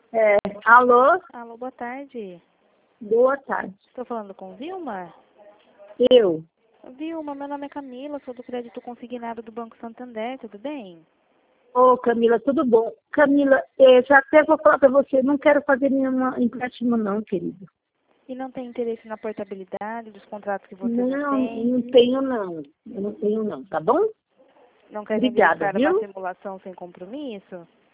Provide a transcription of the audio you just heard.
Alô? Alô, boa tarde. Boa tarde. Estou falando com Vilma? Eu? Vilma, meu nome é Camila, sou do crédito consignado do Banco Santander, tudo bem? Ô, Camila, tudo bom? Camila, já até vou falar para você, não quero fazer nenhum empréstimo não, querido. E não tem interesse na portabilidade dos contratos que você já Não, tem? não tenho não. Eu não tenho não, tá bom? Não quer Obrigada, verificar uma viu? simulação sem compromisso?